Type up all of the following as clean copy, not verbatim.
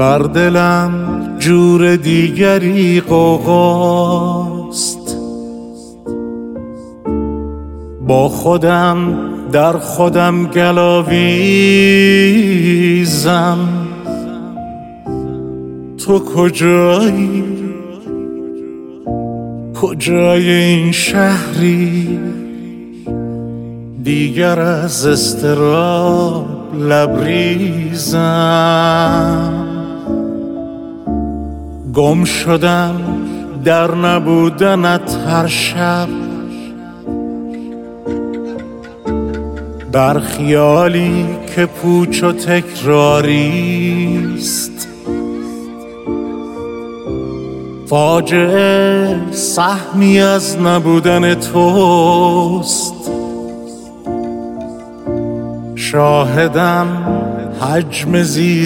بر دلم جور دیگری غوغاست، با خودم در خودم گلاویزم. تو کجایی؟ کجای این شهری؟ دیگر از اضطراب لبریزم. گم شدم در نبودنت هر شب، در خیالی که پوچ و تکراریست. فاجعه سهمی از نبودن توست، شاهدم حجم زیر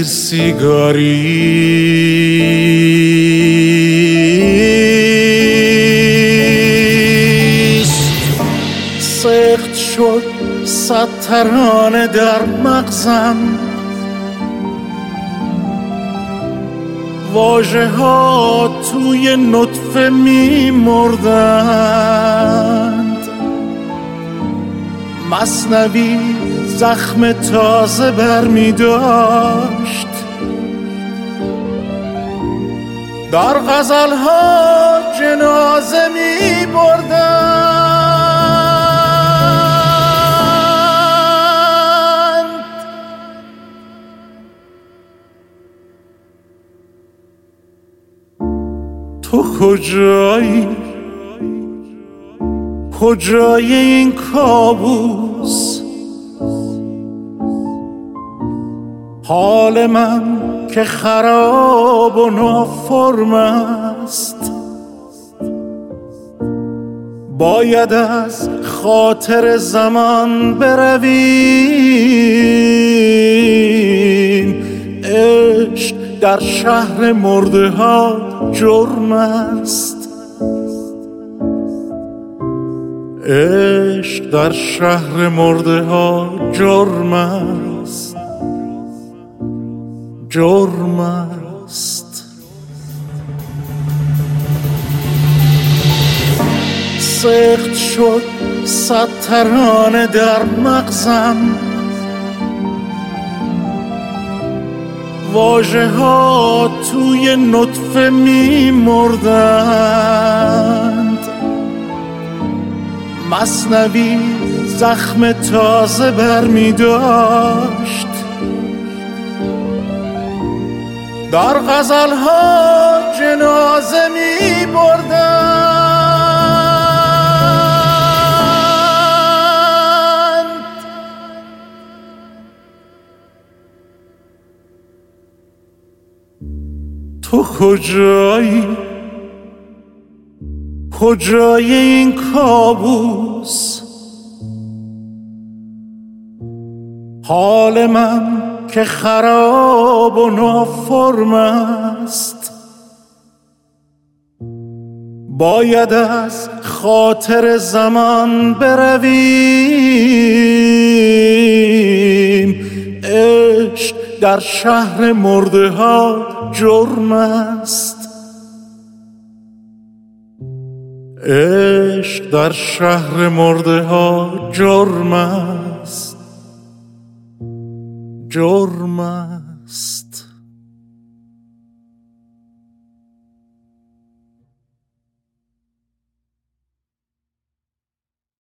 سیگاریست. سخت شد صد ترانه در مغزم، واژه ها توی نطفه می مردند. مثنوی زخم تازه بر می داشت، در غزل ها جنازه می بردند. تو کجایی؟ کجای این کابوس؟ حال من که خراب و نافرم است، باید از خاطر زمان برویم. عشق در شهر مرده ها جرم است، عشق در شهر مرده ها جرم است، جرم است. سخت شد صد ترانه در مغزم، واژه ها توی نطفه می مردند. مثنوی زخم تازه بر می داشت، در غزل ها جنازه می بردند. تو کجایی؟ کجای این کابوس؟ حال من که خراب و نافرم است، باید از خاطر زمان برویم. عشق در شهر مرده ها جرم است، عشق در شهر مرده ها جرم است، جرم است.